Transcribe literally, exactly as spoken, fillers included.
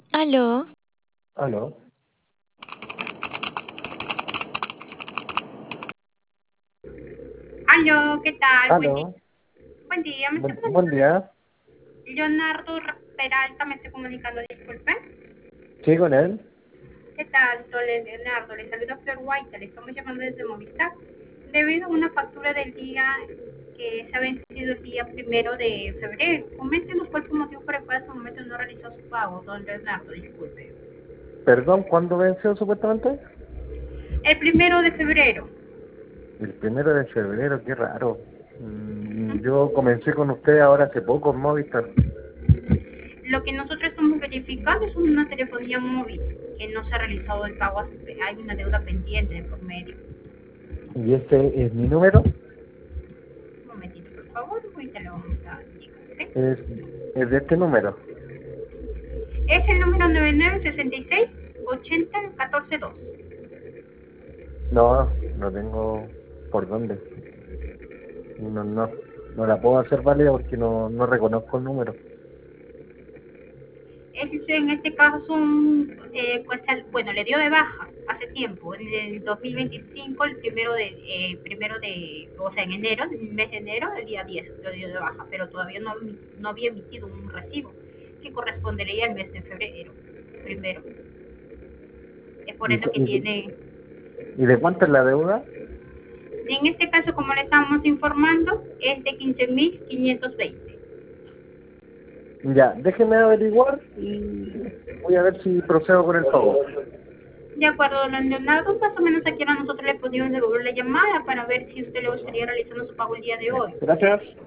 Aló, Aló, Aló, ¿qué tal? Buen día. aló, Buen día, me estoy buen, buen comunicando. día. Leonardo Peralta, me estoy comunicando, disculpe. Sí, con él. ¿Qué tal, Tole- Leonardo? Le saluda Flor White, le estamos llamando desde Movistar. Debido a una factura del día que se ha vencido el día primero de febrero. Coméntenos cuál fue el motivo por el cual hasta el momento no realizó su pago, don Leonardo, disculpe. Perdón, ¿cuándo venció supuestamente? El primero de febrero. El primero de febrero, qué raro. Mm, Ujú. Yo comencé con usted ahora hace poco en Movistar. Lo que nosotros estamos verificando es una telefonía móvil que no se ha realizado el pago, hay una deuda pendiente por medio. ¿Y este es mi número? Un momentito, por favor, ahorita le vamos a indicar, ¿sí? Es, es de este número. Es el número nueve nueve seis seis ocho cero uno cuatro dos. No, no tengo por dónde. No, no, no la puedo hacer válida porque no, no reconozco el número. Este, en este caso, un, eh, pues, el- bueno, le dio de baja hace tiempo, en el dos mil veinticinco, el primero de, eh, primero de, o sea, en enero, en el mes de enero, el día diez, lo dio de baja, pero todavía no, no había emitido un recibo que correspondería al mes de febrero, primero. Es por ¿Y, eso cu- que y, tiene. y de cuánto es la deuda? En este caso, como le estamos informando, es de quince mil quinientos veinte. Ya, déjeme averiguar y voy a ver si procedo con el pago. De acuerdo, don Leonardo, más o menos aquí a nosotros le podríamos devolver la llamada para ver si usted le gustaría realizando su pago el día de hoy. Gracias.